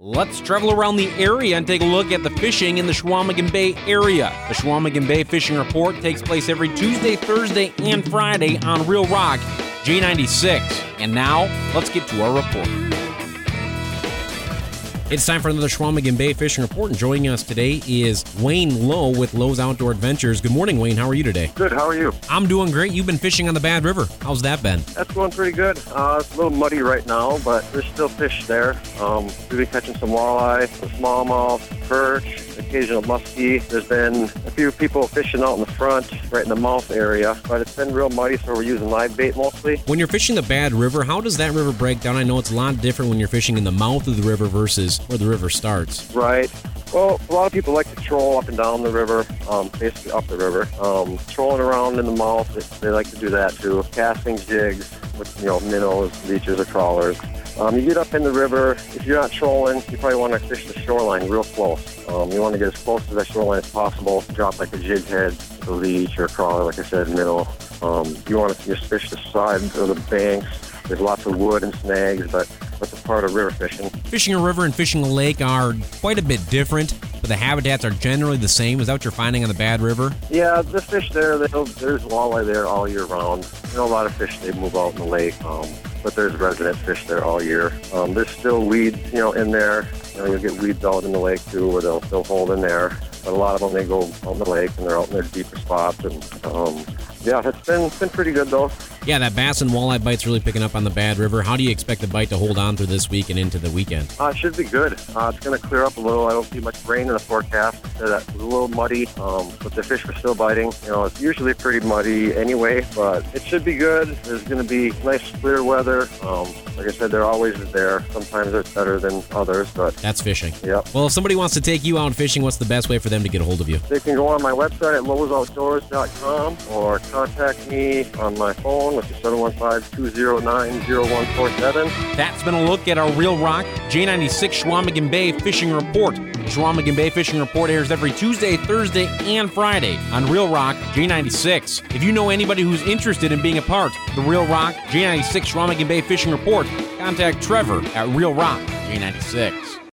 Let's travel around the area and take a look at the fishing in the Chequamegon Bay area. The Chequamegon Bay Fishing Report takes place every Tuesday, Thursday, and Friday on Real Rock J96. And now, let's get to our report. It's time for another Chequamegon Bay Fishing Report, and joining us today is Wayne Lowe with Lowe's Outdoor Adventures. Good morning, Wayne. How are you today? Good. How are you? I'm doing great. You've been fishing on the Bad River. How's that been? That's going pretty good. It's a little muddy right now, but there's still fish there. We've been catching some walleye, some smallmouth, perch, occasional muskie. There's been a few people fishing out in the front, right in the mouth area, but it's been real muddy, so we're using live bait mostly. When you're fishing the Bad River, how does that river break down? I know it's a lot different when you're fishing in the mouth of the river versus where the river starts. Right. Well, a lot of people like to troll up and down the river, basically up the river. Trolling around in the mouth, they like to do that too. Casting jigs with, minnows, leeches, or trawlers. You get up in the river, if you're not trolling, you probably want to fish the shoreline real close. You want to get as close to that shoreline as possible, drop like a jig head, a leech, or a crawler, like I said, minnow. You want to just fish the side of the banks. There's lots of wood and snags, but that's a part of river fishing. Fishing a river and fishing a lake are quite a bit different, but the habitats are generally the same. Is that what you're finding on the Bad River? Yeah, the fish there, there's walleye there all year round. A lot of fish, they move out in the lake, but there's resident fish there all year. There's still weeds, in there. You'll get weeds out in the lake, too, where they'll hold in there. But a lot of them, they go out in the lake, and they're out in their deeper spots. And, yeah, it's been pretty good, though. Yeah, that bass and walleye bite's really picking up on the Bad River. How do you expect the bite to hold on through this week and into the weekend? It should be good. It's going to clear up a little. I don't see much rain in the forecast. It's a little muddy, but the fish are still biting. It's usually pretty muddy anyway, but it should be good. There's going to be nice, clear weather. Like I said, they're always there. Sometimes it's better than others, but... That's fishing. Yep. Well, if somebody wants to take you out fishing, what's the best way for them to get a hold of you? They can go on my website at lowesoutdoors.com or contact me on my phone, which is 715-209-0147. That's been a look at our Real Rock J96 Chequamegon Bay Fishing Report. The Chequamegon Bay Fishing Report airs every Tuesday, Thursday, and Friday on Real Rock J96. If you know anybody who's interested in being a part of the Real Rock J96 Chequamegon Bay Fishing Report, contact Trevor at Real Rock J96.